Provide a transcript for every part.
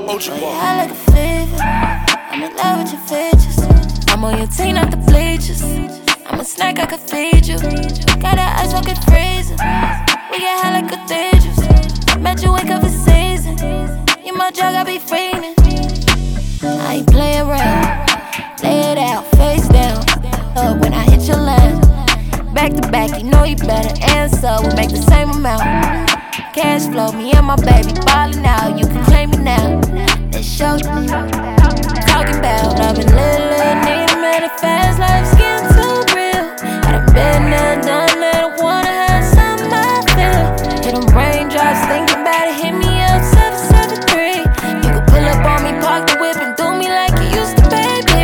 Ultra Ball. I like a fever. I'm in love with your features. I'm on your team, not the bleachers. I'm a snack, I could feed you. Got that ice, fucking freezing. We get high like cathedrals. Met you, wake up for season. You my drug, I be fiending. I ain't playing around. Lay it out, face down. Up when I hit your line. Back to back, you know you better answer. We make the same amount. Cash flow, me and my baby ballin' out. You can claim it now. Let's show you. Talking about loving little, need a minute fast life, skin too real. I done been there, done that, I wanna have something I feel. Hit them raindrops, thinking about it, hit me up, 773. You can pull up on me, park the whip, and do me like you used to, baby.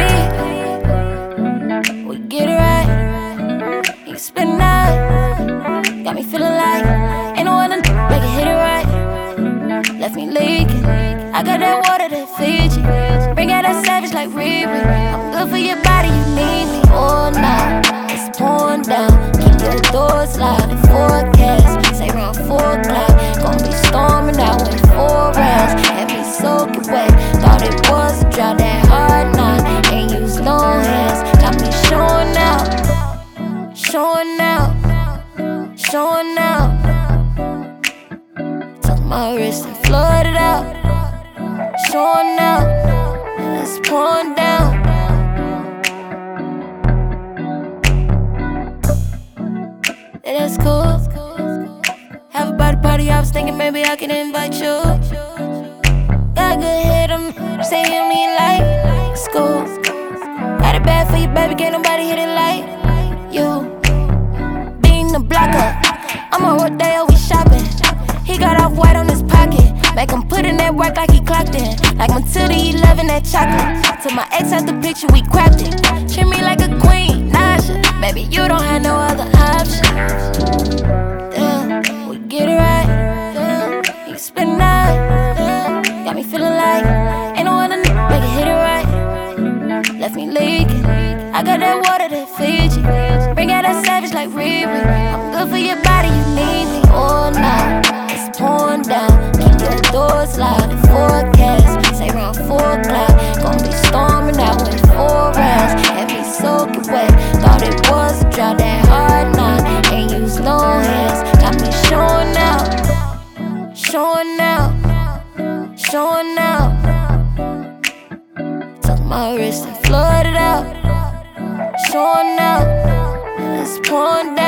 We get it right, you can spend the night. Got me feeling like ain't no other make it hit it right. Left me leaking, I got that water that feeds you. Bring out that savage like Riri. I'm good for your body, you need me all night. It's pouring down, keep your doors locked and forecast. Say around 4 o'clock, gon' be storming out with 4 rounds. Had me soaking wet, thought it was a drought. That hard night, ain't used no hands. Got me showing out, showing out, showing out. Took my wrist and flooded out, showing out. It's pouring down. Yeah, that's cool. Have a body party, I was thinking maybe I can invite you. Got a good head, I'm saying you need like school. Got it bad for you, baby, can't nobody hit it like you. Being the blocker, I'm on Rodeo, we shopping. He got off white on his pocket. Make him put in that work like he clocked in. Like Matilda, he loving that chocolate. To my ex at the picture, we cracked it. Treat me like a queen, Nasha. Baby, you don't have no other option. Damn, we get it right. Damn, you can spend the night. Damn, got me feeling like ain't no other make it hit it right. Left me leaking. I got that water that feeds you. Bring out that savage like Riri. I'm good for your body, you need me all night. It's pouring down, keep your doors locked and forecast. Say around 4 o'clock, gon' be storming out with 4 rounds. Had me soaking wet, thought it was a drought. That hard night, ain't used no hands. Got me showing out, showing out, showing out. Took my wrist and flooded out, showing out. It's pouring down.